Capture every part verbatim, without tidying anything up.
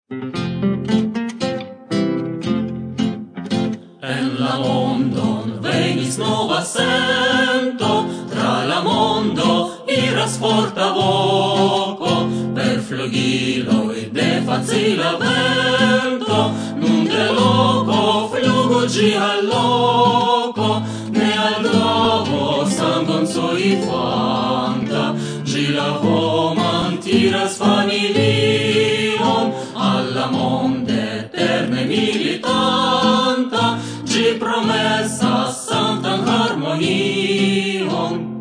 En la mondon venis nova sento, tra la mondo iras forta voco, per flugiloi de facila vento, nun de loco flugo gi al loco, ne al globo sangon sui fanta, gi la homan tiras familion, alla monde eterne militanta, gi promessa santan harmonion.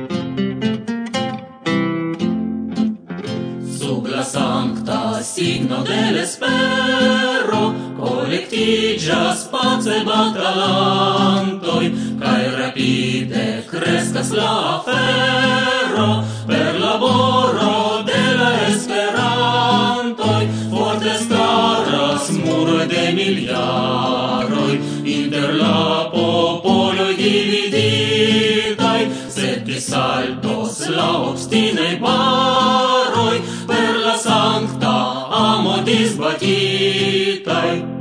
Sub la sancta signo dell'espero collectigias pace batalantoi, cae rapide crescas la afero per laboro de la esperantoi, forte staras muroi de miliaroi inter la popoloi dividitai, sed disaltos la obstinei baroi per la sancta amo disbatitai.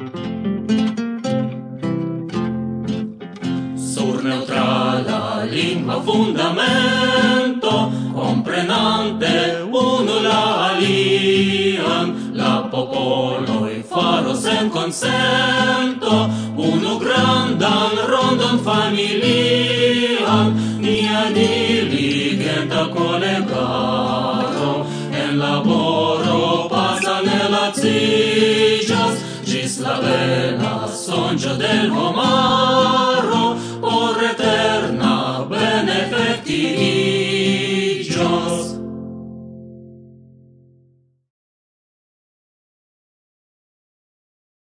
Sur neutrala lingua fundamento, comprenante unu la alian, la popoloi faros en consento, unu grandan rondon familian, nia diligenta collegaro, en laboro pasan elacigas, gis la bela sonĝo del homaro.